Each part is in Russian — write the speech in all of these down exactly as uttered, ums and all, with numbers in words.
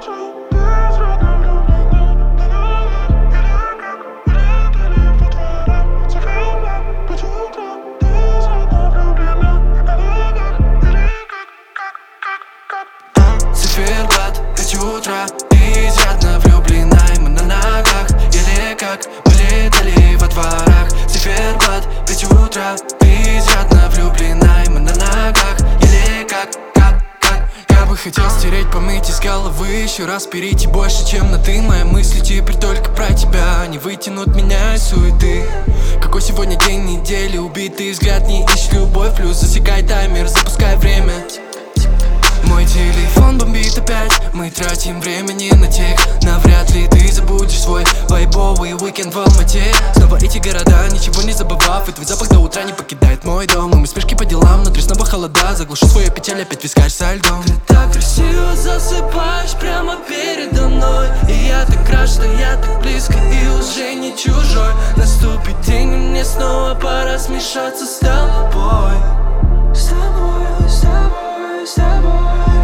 Циферблат, пять утра, ты изрядно влюблена, и мы на ногах. Еле как мы летали во дворах. Циферблат, пять утра, ты изрядно влюблена, и мы на ногах. Еле как, как, как. Я бы хотел стереть, помыть из головы, еще раз перейти больше, чем на ты. Мои мысли теперь только про тебя, не вытянут меня из суеты. Какой сегодня день недели, убитый взгляд, не ищешь любовь. Плюс засекай таймер, запускай время. Мой телефон бомбит опять, мы тратим времени на тех. Навряд ли ты забудешь свой вайбовый уикенд в Алмате. Снова эти города, ничего не забывав, и твой запах до утра не покидает мой дом. И мы спешки по делам, внутри снова холода. Заглушу свою печаль, опять вискаешь со льдом. Ты так красиво засыпаешь прямо передо мной, и я так рад, что я так близко и уже не чужой. Наступит день, и мне снова пора смешаться с тобой. С тобой, с тобой, с тобой.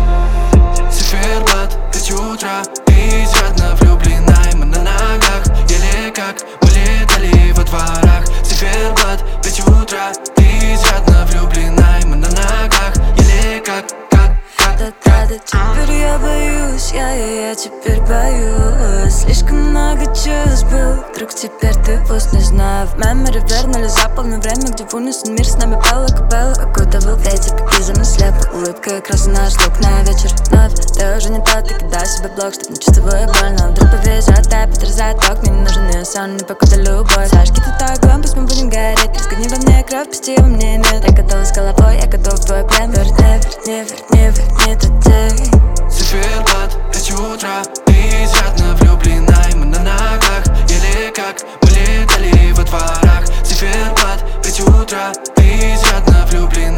Циферблат, пять утра, ты изрядно влюблена, и мы на ногах. Еле как мы летали во дворах. Циферблат, пять утра, ты изрядно влюблена, и мы на ногах. Еле как, как, как, Да-да-да, теперь я боюсь, я, я, я теперь боюсь. Слишком много чувств был, вдруг теперь ты пусть не знаю. В меморе вернули заполнено время, где в унисон мир с нами пела капелла. Окутывал ветер, как из-за слепо. Улыбка как раз наш лук на вечер вновь. Ты уже не тот, ты кидай себе блок, чтоб не чувствую больно. Вдруг повезет, опять разрезает ток. Мне не нужен ее сон, не покуда любовь. Сашки, ты твой огонь, пусть мы будем гореть. Разгони во мне кровь, пусти во мне нет. Я готова с головой, я готова в твой плен. Верни, верни, верни, верни тот день. Циферблат, пять утра, ты изрядно влюблена, и мы на ногах. Еле как мы летали во дворах. Циферблат, пять утра, ты изрядно влюблена.